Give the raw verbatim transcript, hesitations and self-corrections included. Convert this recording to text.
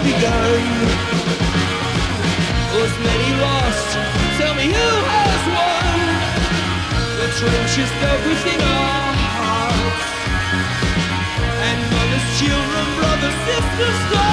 begun. Was many lost? Tell me who has won? The trenches dug within our hearts, and mothers, children, brothers, sisters,